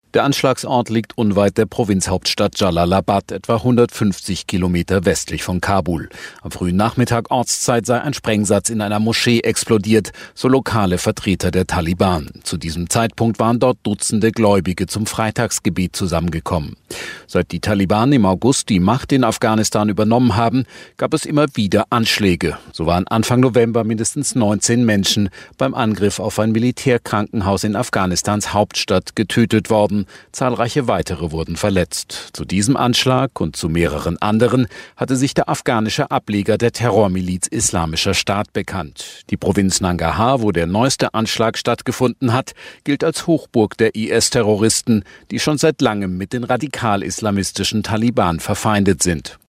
Der Anschlagsort liegt unweit der Provinzhauptstadt Jalalabad, etwa 150 Kilometer westlich von Kabul. Am frühen Nachmittag Ortszeit sei ein Sprengsatz in einer Moschee explodiert, so lokale Vertreter der Taliban. Zu diesem Zeitpunkt waren dort Dutzende Gläubige zum Freitagsgebet zusammengekommen. Seit die Taliban im August die Macht in Afghanistan übernommen haben, gab es immer wieder Anschläge. So waren Anfang November mindestens 19 Menschen beim Angriff auf ein Militärkrankenhaus in Afghanistans Hauptstadt getötet worden. Zahlreiche weitere wurden verletzt. Zu diesem Anschlag und zu mehreren anderen hatte sich der afghanische Ableger der Terrormiliz Islamischer Staat bekannt. Die Provinz Nangarhar, wo der neueste Anschlag stattgefunden hat, gilt als Hochburg der IS-Terroristen, die schon seit langem mit den radikal-islamistischen Taliban verfeindet sind.